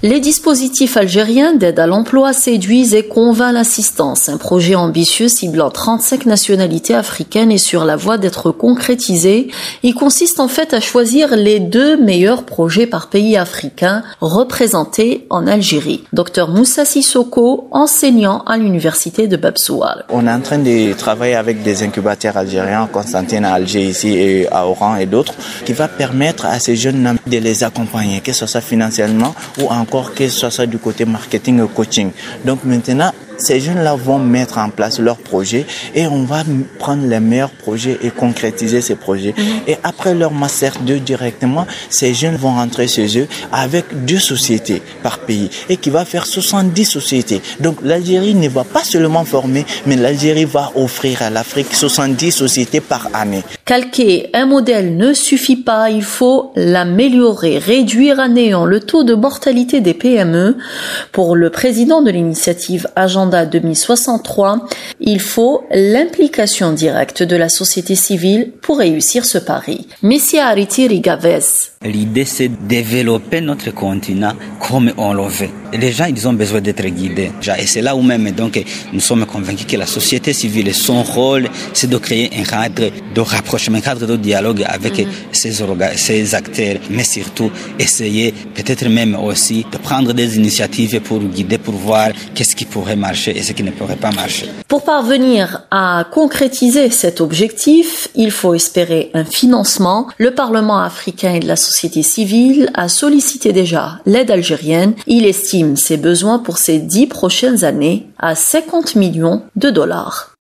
Les dispositifs algériens d'aide à l'emploi séduisent et convainc l'assistance. Un projet ambitieux ciblant 35 nationalités africaines est sur la voie d'être concrétisé. Il consiste en fait à choisir les 2 meilleurs projets par pays africain représentés en Algérie. Dr Moussa Sissoko, enseignant à l'université de Bab Soual. On est en train de travailler avec des incubateurs algériens, Constantine à Alger ici et à Oran et d'autres, qui va permettre à ces jeunes de les accompagner, que ce soit financièrement ou encore que ce soit du côté marketing et coaching. Donc maintenant, ces jeunes-là vont mettre en place leurs projets et on va prendre les meilleurs projets et concrétiser ces projets. Et après leur Master 2 directement, ces jeunes vont rentrer chez eux avec 2 sociétés par pays et qui va faire 70 sociétés. Donc l'Algérie ne va pas seulement former, mais l'Algérie va offrir à l'Afrique 70 sociétés par année. Calquer un modèle ne suffit pas, il faut l'améliorer, réduire à néant le taux de mortalité des PME. Pour le président de l'initiative Agenda 2063, il faut l'implication directe de la société civile pour réussir ce pari. Messia Aritiri Gavez. L'idée, c'est de développer notre continent comme on le veut. Les gens, ils ont besoin d'être guidés. Et c'est là où même, donc, nous sommes convaincus que la société civile, son rôle, c'est de créer un cadre de rapprochement, un cadre de dialogue avec ces acteurs, mais surtout essayer, peut-être même aussi, de prendre des initiatives pour guider, pour voir qu'est-ce qui pourrait marcher et ce qui ne pourrait pas marcher. Pour parvenir à concrétiser cet objectif, il faut espérer un financement. Le Parlement africain et de la société civile a sollicité déjà l'aide algérienne. Il estime ses besoins pour ces 10 prochaines années à 50 millions de dollars.